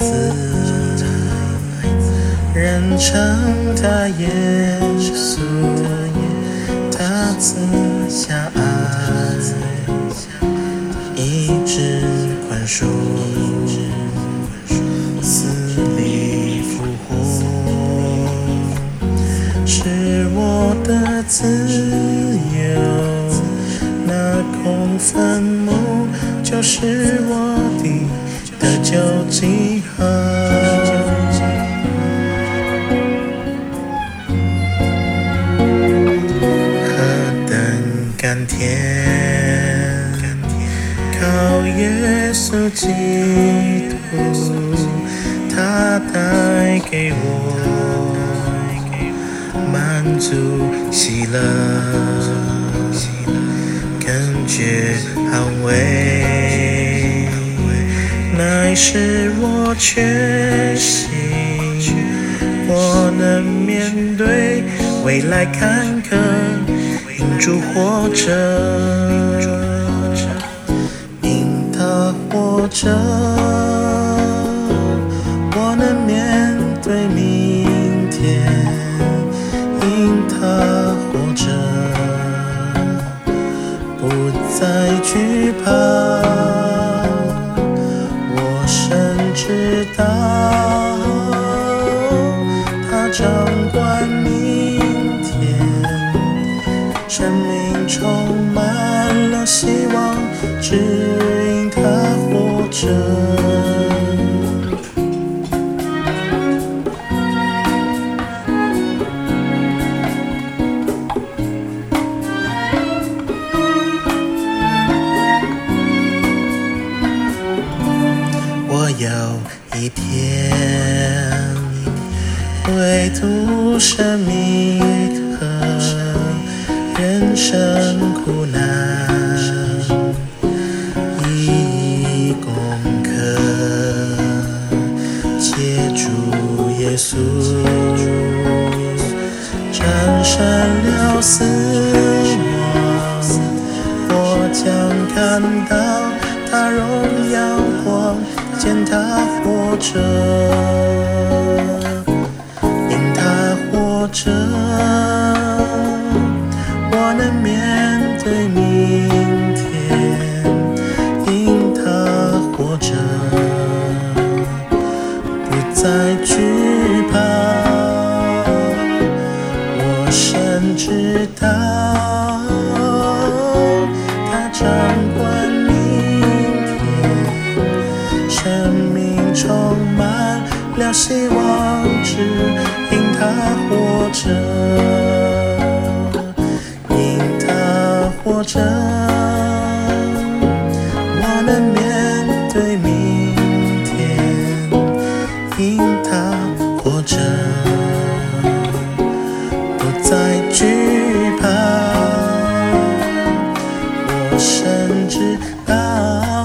子，人称他耶稣，他赐下爱，医治宽恕，死里复活，是我的自由。那空坟墓就是我的得救记号。何等甘甜，靠耶稣基督，他带给我满足喜乐，感觉安慰，乃是我确信，我能面对未来坎坷，因主活着，因他活着，我能面对明天，因他活着，不再惧怕，我深知道他掌管明天，生命充满了希望，只因他活着。我有一天会读生命和人生苦难，一一攻克，借助耶稣战胜了死亡，我将看到他荣耀光，见他活着，因他活着，我能面对明天，因他活着，不再惧怕，我深知道他掌管明天，生命充满了希望，只因他活着，因他活着，我能面对明天，因他活着，不再惧怕，我深知道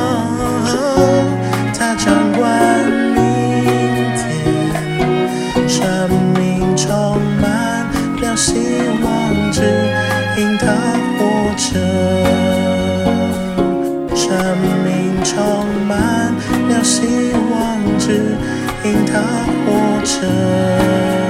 他掌管明天，生命充满了希望，只因他活着，生命充满了希望，只因他活着。